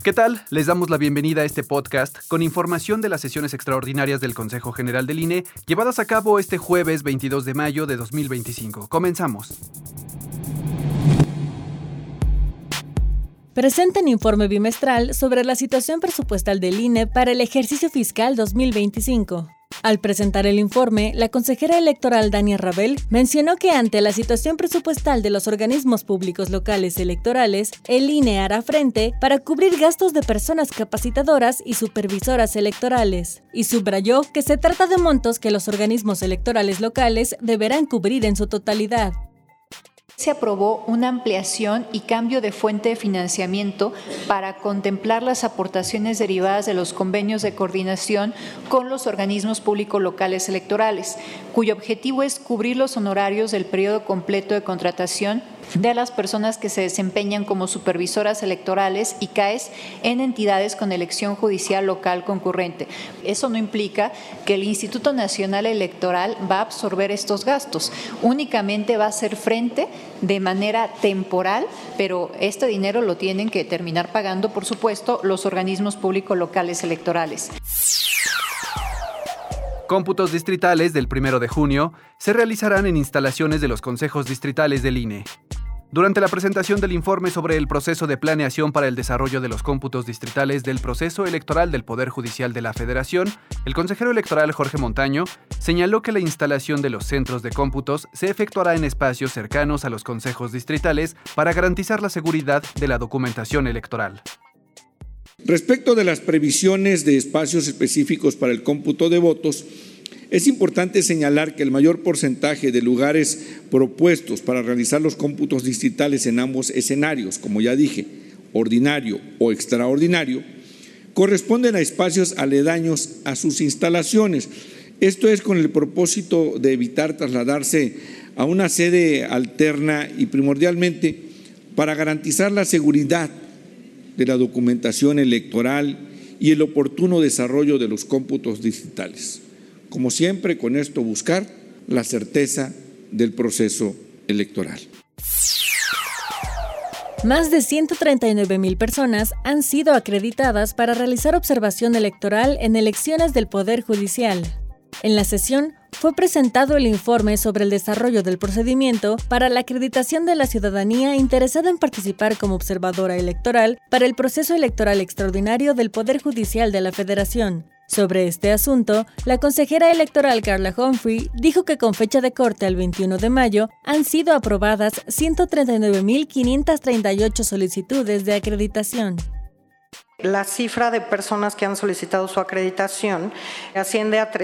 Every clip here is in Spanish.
¿Qué tal? Les damos la bienvenida a este podcast con información de las sesiones extraordinarias del Consejo General del INE llevadas a cabo este jueves 22 de mayo de 2025. Comenzamos. Presentan informe bimestral sobre la situación presupuestal del INE para el ejercicio fiscal 2025. Al presentar el informe, la consejera electoral Dania Rabel mencionó que ante la situación presupuestal de los organismos públicos locales electorales, el INE hará frente para cubrir gastos de personas capacitadoras y supervisoras electorales, y subrayó que se trata de montos que los organismos electorales locales deberán cubrir en su totalidad. Se aprobó una ampliación y cambio de fuente de financiamiento para contemplar las aportaciones derivadas de los convenios de coordinación con los organismos públicos locales electorales, cuyo objetivo es cubrir los honorarios del periodo completo de contratación de las personas que se desempeñan como supervisoras electorales y CAEs en entidades con elección judicial local concurrente. Eso no implica que el Instituto Nacional Electoral va a absorber estos gastos, únicamente va a hacer frente de manera temporal, pero este dinero lo tienen que terminar pagando, por supuesto, los organismos públicos locales electorales. Cómputos distritales del 1 de junio se realizarán en instalaciones de los consejos distritales del INE. Durante la presentación del informe sobre el proceso de planeación para el desarrollo de los cómputos distritales del proceso electoral del Poder Judicial de la Federación, el consejero electoral Jorge Montaño señaló que la instalación de los centros de cómputos se efectuará en espacios cercanos a los consejos distritales para garantizar la seguridad de la documentación electoral. Respecto de las previsiones de espacios específicos para el cómputo de votos, es importante señalar que el mayor porcentaje de lugares propuestos para realizar los cómputos distritales en ambos escenarios, como ya dije, ordinario o extraordinario, corresponden a espacios aledaños a sus instalaciones. Esto es con el propósito de evitar trasladarse a una sede alterna y primordialmente para garantizar la seguridad de la documentación electoral y el oportuno desarrollo de los cómputos distritales. Como siempre, con esto buscar la certeza del proceso electoral. Más de 139,000 personas han sido acreditadas para realizar observación electoral en elecciones del Poder Judicial. En la sesión fue presentado el informe sobre el desarrollo del procedimiento para la acreditación de la ciudadanía interesada en participar como observadora electoral para el proceso electoral extraordinario del Poder Judicial de la Federación. Sobre este asunto, la consejera electoral Carla Humphrey dijo que con fecha de corte al 21 de mayo han sido aprobadas 139,538 solicitudes de acreditación. La cifra de personas que han solicitado su acreditación asciende a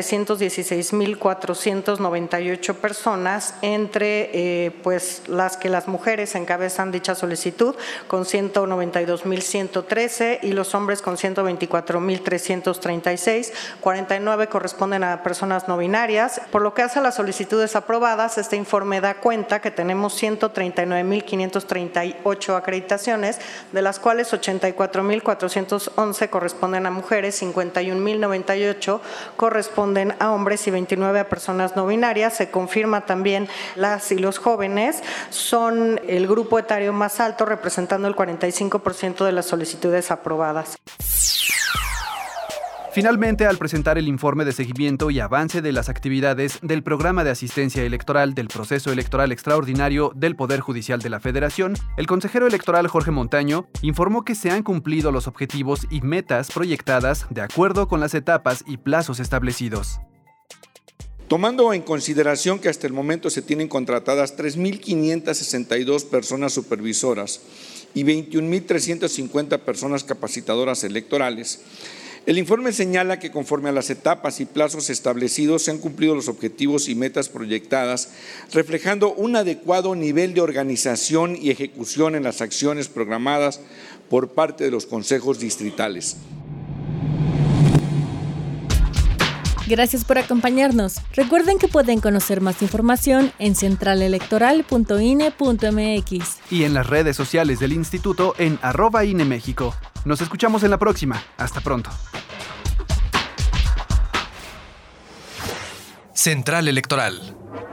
316,498 personas, entre las mujeres encabezan dicha solicitud con 192,113 y los hombres con 124,336, 49 corresponden a personas no binarias. Por lo que hace a las solicitudes aprobadas, este informe da cuenta que tenemos 139,538 acreditaciones, de las cuales 84,411 corresponden a mujeres, 51,098 corresponden a hombres y 29 a personas no binarias. Se confirma también las y los jóvenes son el grupo etario más alto, representando el 45% de las solicitudes aprobadas. Finalmente, al presentar el informe de seguimiento y avance de las actividades del Programa de Asistencia Electoral del Proceso Electoral Extraordinario del Poder Judicial de la Federación, el consejero electoral Jorge Montaño informó que se han cumplido los objetivos y metas proyectadas de acuerdo con las etapas y plazos establecidos. Tomando en consideración que hasta el momento se tienen contratadas 3,562 personas supervisoras y 21,350 personas capacitadoras electorales, el informe señala que conforme a las etapas y plazos establecidos se han cumplido los objetivos y metas proyectadas, reflejando un adecuado nivel de organización y ejecución en las acciones programadas por parte de los consejos distritales. Gracias por acompañarnos. Recuerden que pueden conocer más información en centralelectoral.ine.mx y en las redes sociales del Instituto en @INEMéxico. Nos escuchamos en la próxima. Hasta pronto. Central Electoral.